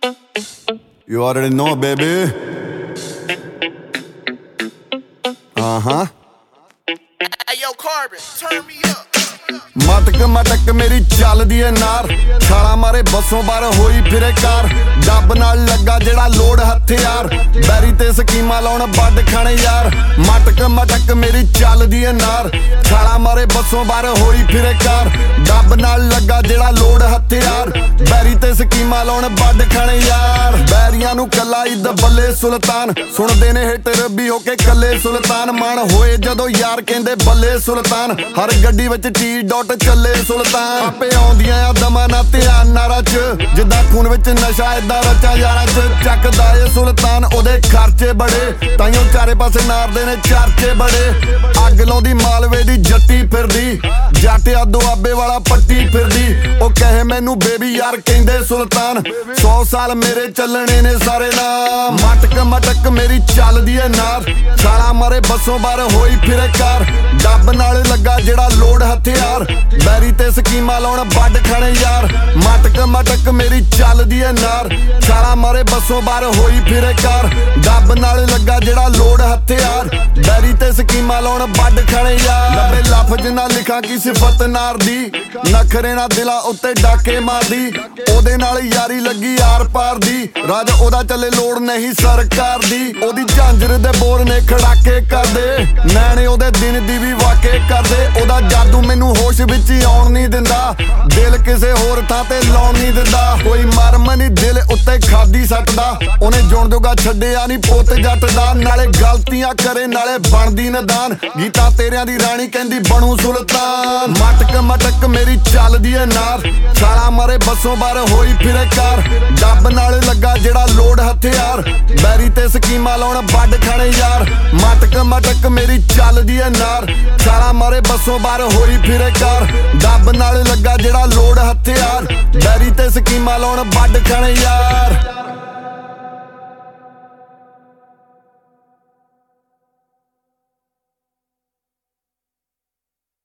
You already know, baby. Hey, yo, Carbon, turn me up. ਮਟਕ ਮੇਰੀ ਚੱਲਦੀ ਏ ਨਾਰ ਛਾਲਾ ਮਾਰੇ ਬੱਸੋਂ ਬਾਰ ਹੋਈ ਫਿਰੇ ਕਾਰ ਡੱਬ ਨਾਲ ਲੱਗਾ ਜਿਹੜਾ ਲੋੜ ਹਥਿਆਰ ਬੈਰੀ ਤੇ ਸਕੀਮਾਂ ਲਾਉਣ ਵੱਡ ਖਾਣੇ ਯਾਰ ਮਟਕ ਮੇਰੀ ਚੱਲਦੀ ਏ ਨਾਰ ਛਾਲਾ ਮਾਰੇ ਬੱਸੋਂ ਬਾਰ ਹੋਈ ਫਿਰੇ ਕਾਰ ਡੱਬ ਨਾਲ ਲੱਗਾ ਜਿਹੜਾ ਲੋੜ ਹਥਿਆਰ ਬੈਰੀ ਤੇ ਸਕੀਮਾਂ ਲਾਉਣ ਵੱਡ ਖਾਣੇ ਯਾਰ ਬੈਰੀਆਂ ਨੂੰ ਕੱਲਾ ਈ ਬੱਲੇ ਸੁਲਤਾਨ ਸੁਣਦੇ ਨੇ ਹੇਟਰ ਵੀ ਹੋ ਕੇ ਕੱਲੇ ਸੁਲਤਾਨ ਮਾਣ ਹੋਏ ਜਦੋਂ ਯਾਰ ਕਹਿੰਦੇ ਬੱਲੇ ਸੁਲਤਾਨ ਹਰ ਗੱਡੀ ਵਿੱਚ ਟੀ ਡਾਟ ਚੱਲੇ ਸੁਲਤਾਨ ਆਪੇ ਆਉਂਦੀਆਂ ਆ ਦਮਾਂ ਨਾ ਧਿਆਨ ਨਾ ਰਚ ਜਿੱਦਾਂ ਖੂਨ ਵਿੱਚ ਨਸ਼ਾ ਏਦਾਂ ਰਚਾ ਯਾਰਾਂ ਚ ਚੱਕਦਾ ਏ ਸੁਲਤਾਨ ਉਹਦੇ ਖਰਚੇ ਬੜੇ ਤਾਈਓ ਚਾਰੇ ਪਾਸੇ ਨਾਰਦੇ ਨੇ ਚਰਚੇ ਬੜੇ ਅੱਗ ਲਾਉਂਦੀ ਮਾਲਵੇ ਦੀ ਜੱਟੀ ਫਿਰਦੀ ਜੱਟ ਆ ਦੁਆਬੇ ਵਾਲਾ ਪੱਟੀ ਫਿਰਦੀ ਉਹ ਕਹੇ ਮੈਨੂੰ ਬੇਬੀ ਯਾਰ ਕਹਿੰਦੇ ਸੁਲਤਾਨ 100 ਸਾਲ ਮੇਰੇ ਚੱਲਣੇ ਨੇ ਸਾਰੇ ਨਾਮ ਮਟਕ ਮੇਰੀ ਚੱਲਦੀ ਏ ਨਾਰ ਛਾਲਾ ਮਾਰੇ ਬੱਸੋਂ ਬਾਰ ਹੋਈ ਫਿਰੇ ਕਾਰ ਡੱਬ ਨਾਲ ਲੱਗਾ ਜਿਹੜਾ ਲੋੜ ਹਥਿਆਰ ਬੈਰੀ ਤੇ ਸਕੀਮਾਂ ਲਾਉਣ ਵੱਡ ਖਾਣੇ ਯਾਰ ਮਟਕ ਮੇਰੀ ਚੱਲਦੀ ਏ ਨਾਰ ਛਾਲਾ ਮਾਰੇ ਬੱਸੋਂ ਬਾਰ ਹੋਈ ਫਿਰੇ ਕਾਰ ਡੱਬ ਨਾਲ ਲੱਗਾ ਜਿਹੜਾ ਲੋੜ ਹਥਿਆਰ ਬੈਰੀ ਤੇ ਸਕੀਮਾਂ ਲਾਉਣ ਵੱਡ ਖਾਣੇ ਯਾਰ ਲੱਭੇ ਲਫ਼ਜ਼ ਨਾ ਲਿਖਾਂ ਕੀ ਸਿਫਤ ਨਾਰ ਦੀ ਨਖਰੇ ਨਾ ਦਿਲਾਂ ਉੱਤੇ ਡਾਕੇ ਮਾਰਦੀ ਉਹਦੇ ਨਾਲ ਯਾਰੀ ਲੱਗੀ ਆਰ ਪਾਰ ਦੀ ਰਾਜ ਉਹਦਾ ਚੱਲੇ ਲੋੜ ਨਹੀਂ ਸਰਕਾਰ ਦੀ ਉਹਦੀ ਝਾਂਜਰ ਦੇ ਬੋਰ ਨੇ ਖੜਾਕੇ ਕਰਦੇ ਨੈਣੇ ਉਹਦੇ ਦਿਨ ਦੀ ਵੀ ਵਾਕੇ ਕਰਦੇ ਉਹਦਾ ਜਾਦੂ ਮੈਨੂੰ ਹੋਸ਼ ਵਿੱਚ ਆਉਣ ਨਹੀਂ ਦਿੰਦਾ ਦਿਲ ਕਿਸੇ ਹੋਰ ਥਾਂ ਤੇ ਲਾਉਣ ਨਹੀਂ ਦਿੰਦਾ ਕੋਈ ਮਰਮ ਨਹੀਂ ਦਿਲ ਉੱਤੇ ਖਾਦੀ ਸੱਟਦਾ ਉਹਨੇ ਜੁਣ ਜੋਗਾ ਛੱਡਿਆ ਨਹੀਂ ਪੁੱਤ ਜੱਟ ਦਾ ਨਾਲੇ ਗਲਤੀਆਂ ਕਰੇ ਨਾਲੇ ਬਣਦੀ ਨਦਾਨ ਗੀਤਾ ਤੇਰਿਆਂ ਦੀ ਰਾਣੀ ਕਹਿੰਦੀ ਬਣੂ ਸੁਲਤਾਨ ਮਟਕ ਮੇਰੀ ਚੱਲਦੀ ਏ ਨਾਰ ਛਾਲਾ ਮਾਰੇ ਬੱਸੋਂ ਬਾਰ ਹੋਈ ਫਿਰੇ ਕਾਰ ਡੱਬ ਨਾਲ ਲੱਗਾ ਜਿਹੜਾ ਲੋੜ ਹਥਿਆਰ ਬੈਰੀ ਤੇ ਸਕੀਮਾਂ ਲਾਉਣ ਵੱਡ ਖਾਣੇ ਯਾਰ ਮਟਕ ਮੇਰੀ ਚੱਲਦੀ ਏ ਨਾਰ ਛਾਲਾ ਮਾਰੇ ਬੱਸੋਂ ਬਾਰ ਹੋਈ ਫਿਰੇ ਕਾਰ ਡੱਬ ਨਾਲ ਲੱਗਾ ਜਿਹੜਾ ਲੋੜ ਹਥਿਆਰ ਬੈਰੀ ਤੇ ਸਕੀਮਾਂ ਲਾਉਣ ਵੱਡ ਖਾਣੇ ਯਾਰ